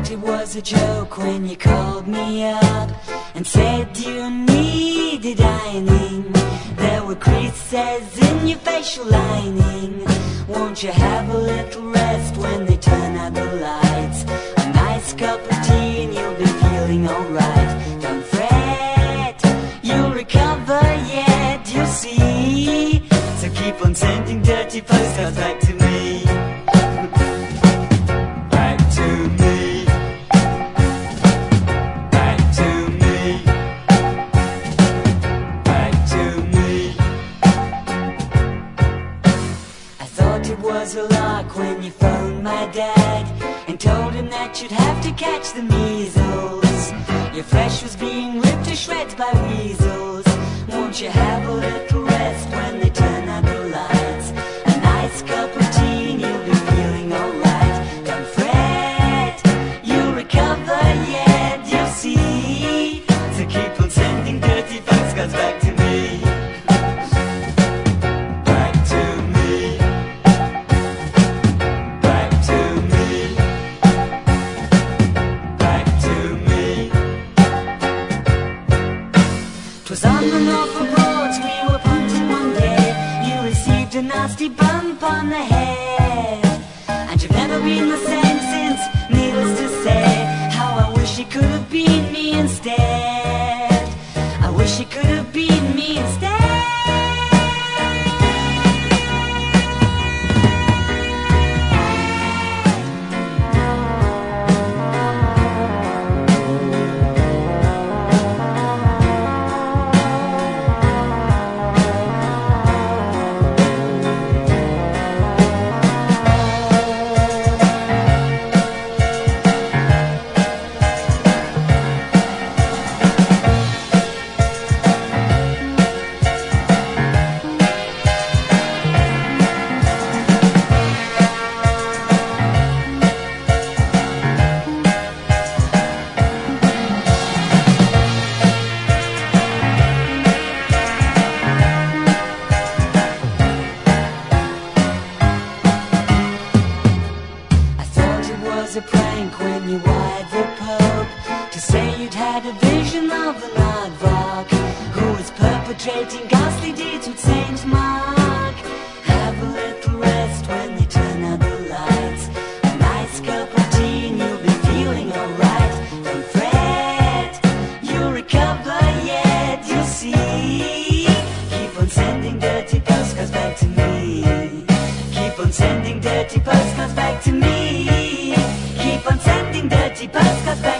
thought it was a joke when you called me up and said you needed ironing. There were creases in your facial lining. Won't you have a little rest when they turn out the lights? A nice cup of tea and you'll be feeling alright. Don't fret, you'll recover yet, you'll see. So keep on sending dirty postcards back to me. Back to me. Back to me. Back to me. I thought it was a lark when you phoned my dad and told him that you'd have to catch the measles. Your flesh was being ripped to shreds by weasels. Won't you have a little rest when they turn out the lights? A nice cup of tea and you'll be feeling alright. Don't fret, you'll recover yet, you'll see. So keep on sending dirty postcards back to me. Back to me. Back to me. Back to me. 'Twas on the Norfolk roads we were punting one day. You received a nasty bump on the head, and you've never been the same since. Needless to say, how I wish you could have been me instead. I wish you could have been me instead. A prank when you wired the Pope to say you'd had a vision of an aardvark who was perpetrating ghastly deeds with Saint Mark. Have a little rest when they turn out the lights. A nice cup of tea and you'll be feeling alright. Don't fret, you'll recover yet, you'll see. Keep on sending dirty postcards back to me. Keep on sending dirty postcards back to me. Keep on sending dirty postcards back.